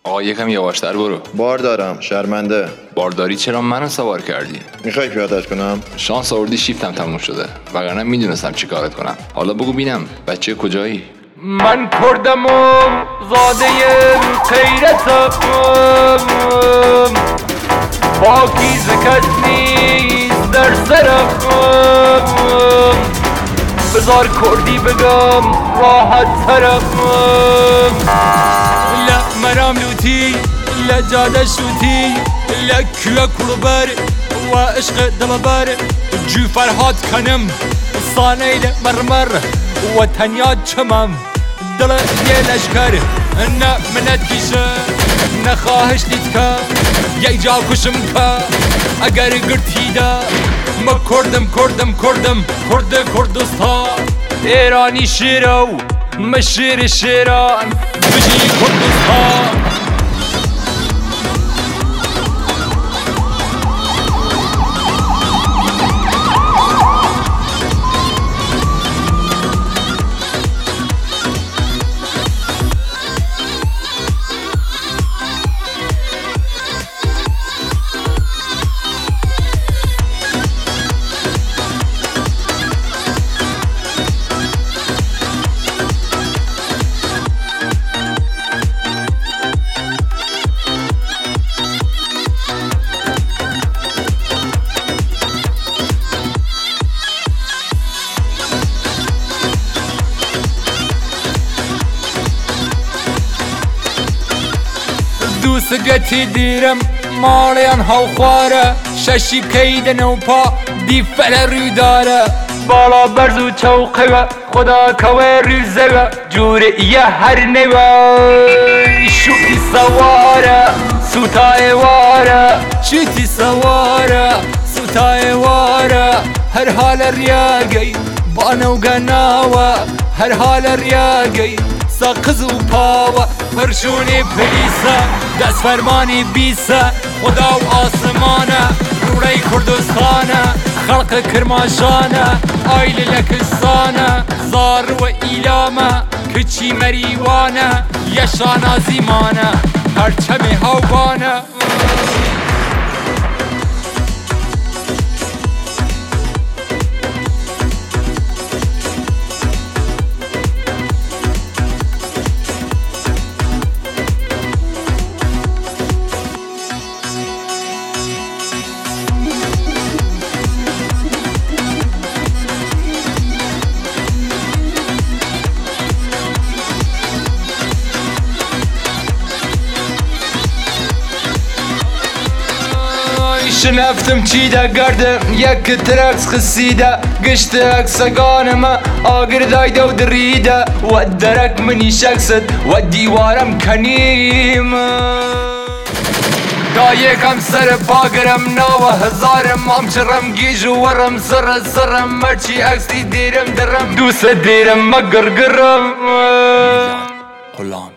آقا یکم یواشتر برو. بار دارم، شرمنده. بارداری چرا منو سوار کردی؟ میخوای پیاده‌اش کنم؟ شانس آوردی شیفتم تموم شده، وگرنه میدونستم چی کارت کنم. حالا بگو بینم بچه کجایی؟ من کردم و زاده غیرتم، پاکیزه کس نیست در سرم. بذار کردی بگم راحت ترم. لا مرام لوتی، لا جاده شوتی، لا کوه کلوبر و عشق دلبر. جو فرهاد کنم صانیل مرمر و تنیا چمم دل یه لشکر. نه منت کیشه نه خواهش دید که یک جا کشم که اگر گرتی دا ما کردم کرد کردستان. ایرانی شیرو مشیر شیران بجی کردستان. دوست گتی دیرم مالیان هاو خواره. ششی بکیده نوپا دی فل روی داره. بالا برزو چوقه خدا کوه ریزه جوره یه هر نوه. شوتی سواره سوتای واره، شوتی سواره سوتای واره. هر حال ریاگی بانو گناوه، هر حال ریاگی ساقز و پاوه. فرشونی پلیسه دست فرمانی بیسه، خدا و آسمانه روری کردستانه. خلق کرماشانه آیل لکستانه. زار و ایلامه کچی مریوانه یشانا زیمانه پرچم هاوانه. شنفتم چیده گردم یک ترکس خسیده. گشت اکسگانم آگر دایده و دریده و درک منی شکست و دیوارم کنیم. دا یکم سر پاگرم نو هزارم همچرم گیج و ورم سرم مرچی اکسی دیرم درم دوست دیرم مگرگرم. غلام